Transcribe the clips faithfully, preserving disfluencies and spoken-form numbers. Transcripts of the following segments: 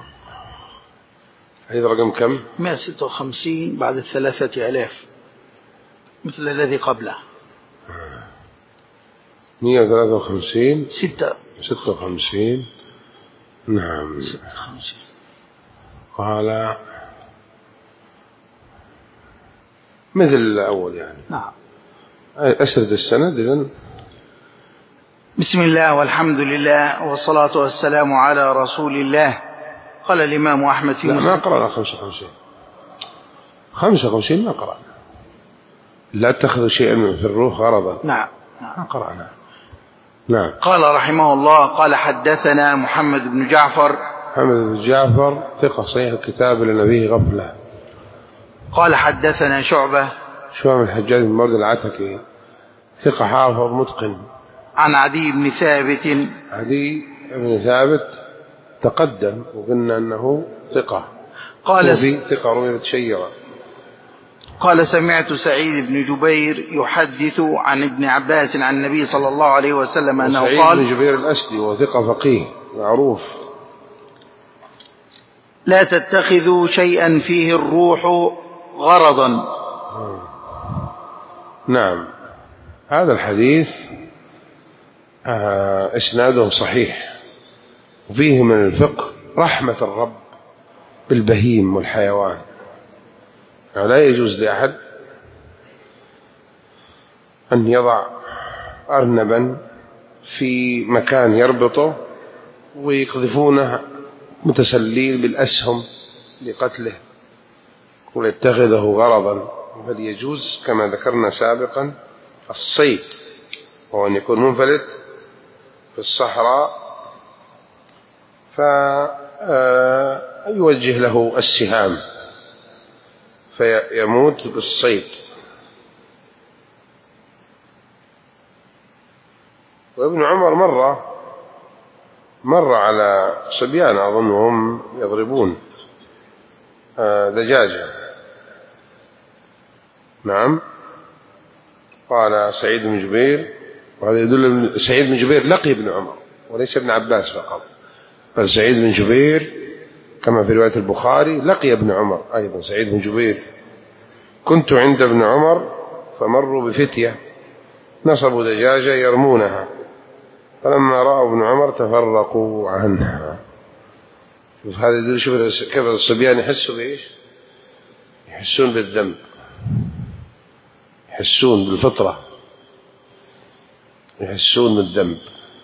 هذا رقم كم؟ مئة وستة وخمسين بعد الثلاثة آلاف، مثل الذي قبله. مئة وثلاثة وخمسين ستة ستة وخمسين. نعم. ستة وخمسين. قال مثل الأول يعني. نعم. أسرد السند إذن. بسم الله والحمد لله والصلاة والسلام على رسول الله. قال الإمام أحمد في مسلم. ما قرأنا خمسة وخمسين. خمسة وخمسين ما قرأنا. لا تأخذ شيئا في الروح غرضا. نعم. ما قرأنا. نعم. قال رحمه الله قال حدثنا محمد بن جعفر. محمد بن جعفر ثقة صحيح الكتاب لنبيه غفلة. قال حدثنا شعبة. شعبة الحجاج بن مرد العتكي ثقة حافظ متقن. عن عدي بن ثابت. عدي بن ثابت تقدم وقلنا أنه ثقة. قال ثقة روي تشيرا. قال سمعت سعيد بن جبير يحدث عن ابن عباس عن النبي صلى الله عليه وسلم أنه سعيد قال بن جبير الأسدي وثقة فقيه معروف. لا تتخذوا شيئا فيه الروح غرضا. نعم. هذا الحديث آه إسناده صحيح، وفيه من الفقه رحمة الرب بالبهيم والحيوان. يعني لا يجوز لأحد أن يضع أرنبا في مكان يربطه ويقذفونه متسلين بالأسهم لقتله ويتخذه غرضا، بل يجوز كما ذكرنا سابقا الصيد، وهو أن يكون منفلت في الصحراء فيوجه له السهام فيموت بالصيد. وابن عمر مرة مر على صبيان أظنهم يضربون دجاجة. نعم. قال سعيد بن جبير، وهذا يدل سعيد بن جبير لقي ابن عمر وليس ابن عباس فقط، بل سعيد بن جبير كما في رواية البخاري لقي ابن عمر أيضا. سعيد بن جبير كنت عند ابن عمر فمروا بفتية نصبوا دجاجة يرمونها، فلما رأوا ابن عمر تفرقوا عنها. شوف هذا يدل شوف كيف الصبيان يحسوا بإيش؟ يحسون بالذنب، يحسون بالفطرة، يحسون بالذنب.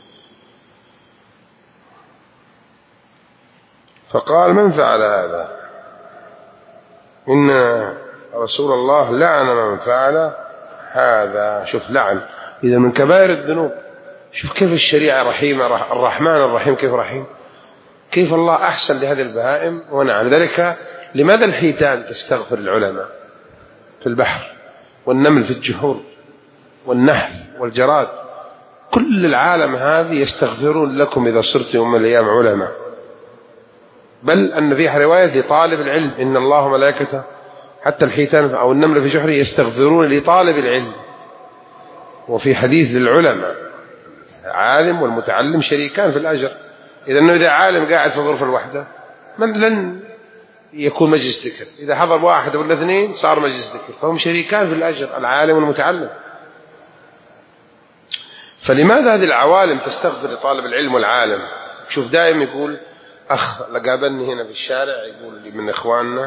فقال من فعل هذا؟ إن رسول الله لعن من فعل هذا. شوف لعن إذا من كبائر الذنوب. شوف كيف الشريعة رحيمة، الرحمن الرحيم كيف رحيم، كيف الله أحسن لهذه البهائم ونعم. ذلك لماذا الحيتان تستغفر العلماء في البحر، والنمل في الجحور، والنحل والجراد، كل العالم هذه يستغفرون لكم إذا صرتم يوم الأيام علماء. بل أن فيها رواية لطالب العلم إن الله ملائكته حتى الحيتان أو النمل في جحره يستغفرون لطالب العلم. وفي حديث للعلماء عالم والمتعلم شريكان في الأجر. إذا أنه إذا عالم قاعد في غرفة الوحدة من لن يكون مجلس ذكر، إذا حضر واحد ولا اثنين صار مجلس ذكر، فهم شريكان في الأجر العالم والمتعلم. فلماذا هذه العوالم تستغفر لطالب العلم والعالم؟ شوف دائما يقول أخ لقابلني هنا في الشارع يقول لي من إخواننا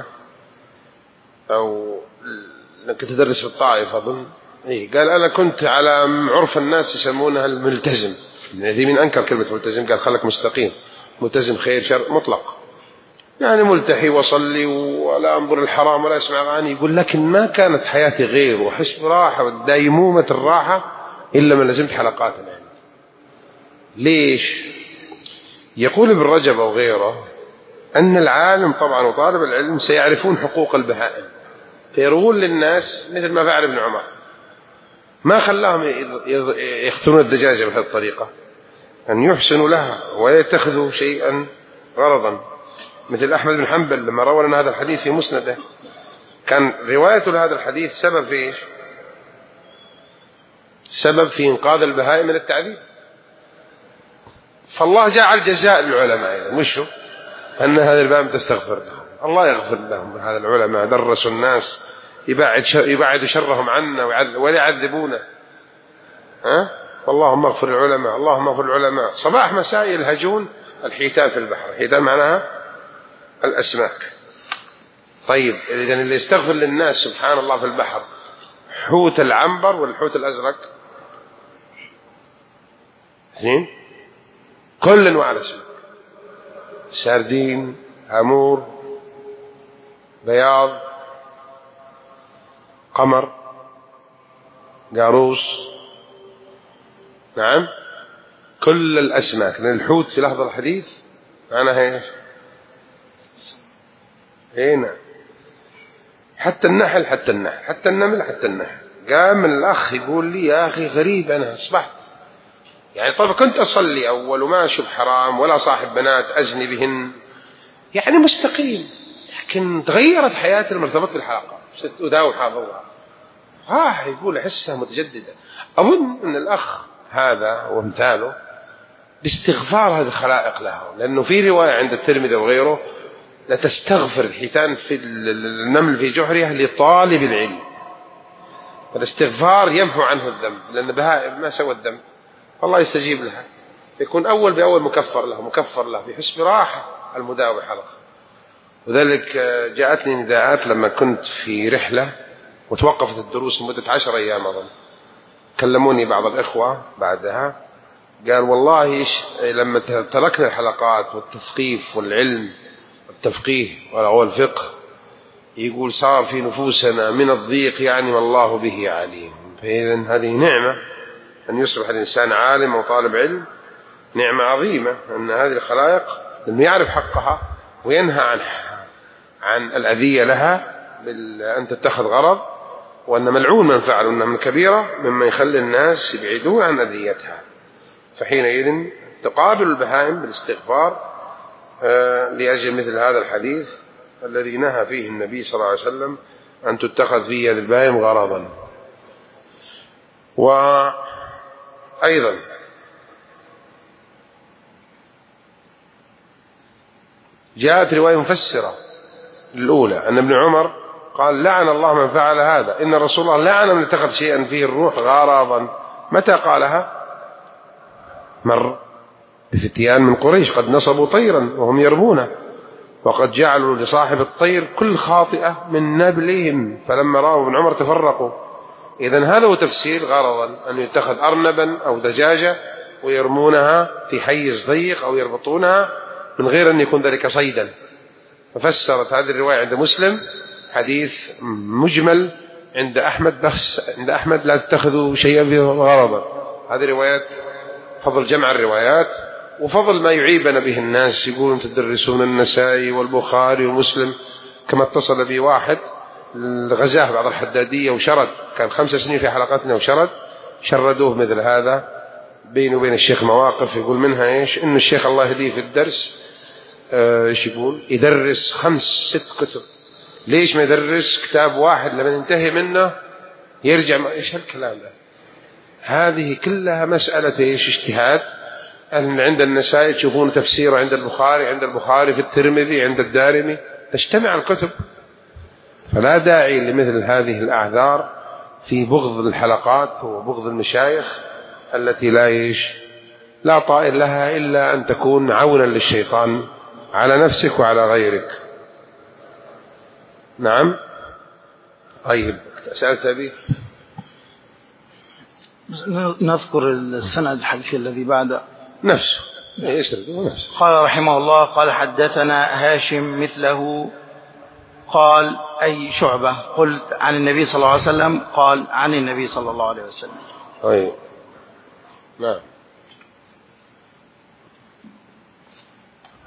أو كنت أدرس في الطائف أظن إيه، قال أنا كنت على عرف الناس يسمونها الملتزم. الذي من أنكر كلمة ملتزم قال خلك مستقيم، ملتزم خير شر مطلق، يعني ملتحي وصلي ولا أنظر الحرام ولا أسمع أغاني. يقول لكن ما كانت حياتي غير وحس براحة ودايمومة الراحة إلا من لزمت حلقات العلم. ليش؟ يقول ابن رجب وغيره أن العالم طبعا وطالب العلم سيعرفون حقوق البهائم فيروون للناس مثل ما فعل ابن عمر، ما خلاهم يقتلون الدجاجة بهذه الطريقة، أن يحسنوا لها ويتخذوا شيئا غرضا. مثل أحمد بن حنبل لما روى لنا هذا الحديث في مسنده كان روايته لهذا الحديث سبب في إيش؟ سبب في إنقاذ البهائم من التعذيب. فالله جعل جزاء للعلماء أيضا، وشو؟ أن هذا الباب تستغفر لهم. الله يغفر لهم. هذا العلماء درسوا الناس يبعد شر يبعد شرهم عنا ولا يعذبونا. ها اللهم اغفر العلماء، اللهم اغفر العلماء. صباح مساء يلهجون الحيتان في البحر. الحيتان معناها الأسماك. طيب إذا اللي يستغفر للناس سبحان الله في البحر حوت العنبر والحوت الأزرق زين كل أنواع الأسماك، سردين، هامور، بياض، قمر، قاروص، نعم كل الأسماك. لأن الحوت في لحظة الحديث معناها ايش؟ اي نعم. حتى النحل حتى النحل حتى النمل حتى النحل. قام الأخ يقول لي يا أخي غريب أنا أصبحت يعني طبعا كنت أصلي أول وما أشوف حرام ولا صاحب بنات أزني بهن يعني مستقيم، لكن تغيرت حياتي المرتبط بالحلقة ست أداوم حافظها. ها يقول أحسها متجددة. أظن أن الأخ هذا وامثاله باستغفار هذه الخلائق له، لأنه في رواية عند الترمذي وغيره لا تستغفر الحيتان في النمل في جحرها لطالب العلم. فالاستغفار يمحو عنه الذنب، لأن بهائم ما سوى الذنب الله يستجيب لها، يكون أول بأول مكفر له مكفر له بحس براحة المداوم الحلقة. وذلك جاءتني نداءات لما كنت في رحلة وتوقفت الدروس لمدة عشر أيام أظن. كلموني بعض الإخوة بعدها قال والله لما تركنا الحلقات والتثقيف والعلم والتفقيه والفقه يقول صار في نفوسنا من الضيق يعني والله به عليم. فإذا هذه نعمة أن يصبح الإنسان عالم وطالب علم، نعمة عظيمة أن هذه الخلائق لم يعرف حقها وينهى عن عن الأذية لها بأن تتخذ غرض، وأن ملعون من فعل أنها من كبيرة مما يخلي الناس يبعدون عن أذيتها. فحينئذ تقابل البهائم بالاستغفار لأجل مثل هذا الحديث الذي نهى فيه النبي صلى الله عليه وسلم أن تتخذ فيه البهائم غرضا. وأيضا جاءت رواية مفسرة الأولى أن ابن عمر قال لعن الله من فعل هذا، إن رسول الله لعن من اتخذ شيئا فيه الروح غرضا. متى قالها؟ مر بفتيان من قريش قد نصبوا طيرا وهم يرمونه، وقد جعلوا لصاحب الطير كل خاطئة من نبلهم، فلما رأوا ابن عمر تفرقوا. إذن هذا هو تفسير غرضا، أن يتخذ أرنبا أو دجاجة ويرمونها في حيز ضيق أو يربطونها من غير أن يكون ذلك صيدا. ففسرت هذه الرواية عند مسلم حديث مجمل عند أحمد، بس عند أحمد لا تتخذوا شيئا فيه غرضا. هذه روايات فضل جمع الروايات وفضل ما يعيبنا به الناس، يقولون تدرسون النسائي والبخاري ومسلم. كما اتصل بي واحد غزاه بعض الحدادية وشرد، كان خمس سنين في حلقاتنا وشرد، شردوه مثل هذا بينه وبين الشيخ مواقف، يقول منها إيش؟ إن الشيخ الله يهديه في الدرس إيش يقول يدرس خمس ست كتب. ليش ما يدرس كتاب واحد لما ينتهي منه يرجع ما إيش هالكلام ده؟ هذه كلها مسألة إيش؟ اجتهاد. عند النسائي تشوفون تفسيره عند البخاري، عند البخاري في الترمذي، عند الدارمي، تجتمع الكتب. فلا داعي لمثل هذه الأعذار في بغض الحلقات وبغض المشايخ التي لا إيش لا طائر لها إلا أن تكون عونا للشيطان على نفسك وعلى غيرك. نعم. طيب سألت أبي نذكر السند الحديث الذي بعد نفسه نفسه. قال رحمه الله قال حدثنا هاشم مثله قال أي شعبة قلت عن النبي صلى الله عليه وسلم قال عن النبي صلى الله عليه وسلم. طيب نعم.